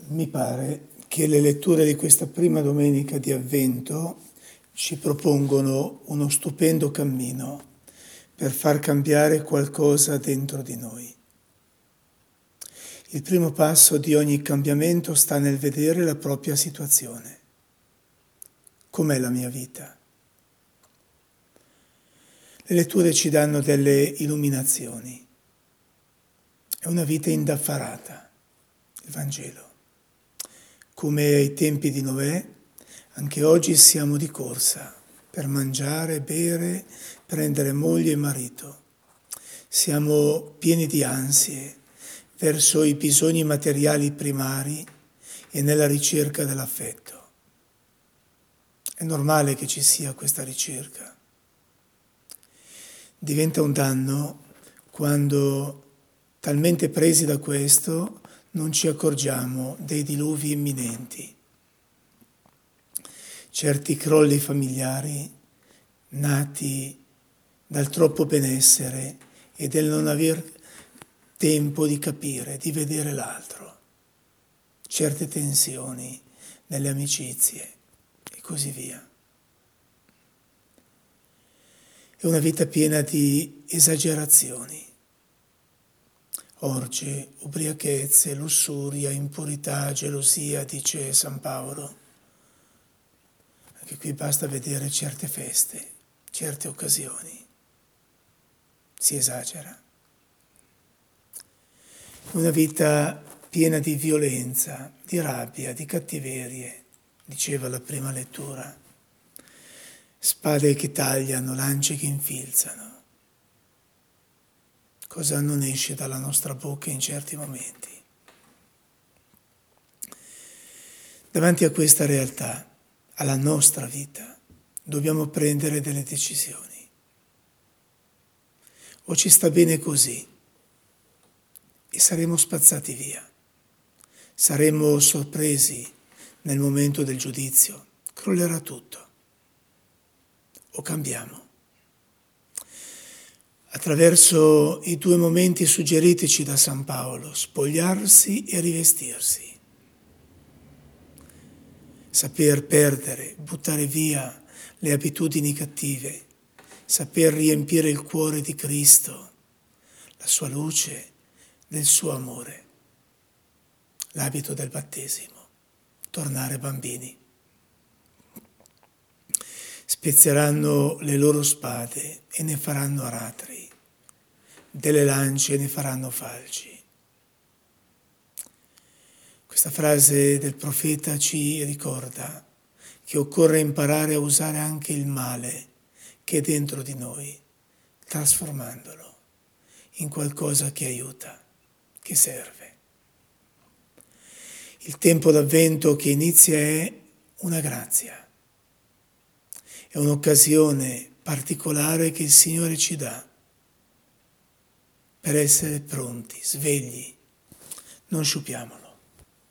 Mi pare che le letture di questa prima domenica di Avvento ci propongono uno stupendo cammino per far cambiare qualcosa dentro di noi. Il primo passo di ogni cambiamento sta nel vedere la propria situazione. Com'è la mia vita? Le letture ci danno delle illuminazioni. È una vita indaffarata, il Vangelo. Come ai tempi di Noè, anche oggi siamo di corsa per mangiare, bere, prendere moglie e marito. Siamo pieni di ansie verso i bisogni materiali primari e nella ricerca dell'affetto. È normale che ci sia questa ricerca. Diventa un danno quando, talmente presi da questo, non ci accorgiamo dei diluvi imminenti. Certi crolli familiari nati dal troppo benessere e del non aver tempo di capire, di vedere l'altro. Certe tensioni nelle amicizie e così via. È una vita piena di esagerazioni. Orge, ubriachezze, lussuria, impurità, gelosia, dice San Paolo. Anche qui basta vedere certe feste, certe occasioni. Si esagera. Una vita piena di violenza, di rabbia, di cattiverie, diceva la prima lettura. Spade che tagliano, lance che infilzano. Cosa non esce dalla nostra bocca in certi momenti? Davanti a questa realtà, alla nostra vita, dobbiamo prendere delle decisioni. O ci sta bene così e saremo spazzati via. Saremo sorpresi nel momento del giudizio. Crollerà tutto. O cambiamo. Attraverso i due momenti suggeritici da San Paolo, spogliarsi e rivestirsi. Saper perdere, buttare via le abitudini cattive, saper riempire il cuore di Cristo, la sua luce, del suo amore. L'abito del battesimo, tornare bambini. Spezzeranno le loro spade e ne faranno aratri, delle lance e ne faranno falci. Questa frase del profeta ci ricorda che occorre imparare a usare anche il male che è dentro di noi, trasformandolo in qualcosa che aiuta, che serve. Il tempo d'Avvento che inizia è una grazia. È un'occasione particolare che il Signore ci dà per essere pronti, svegli, non sciupiamolo.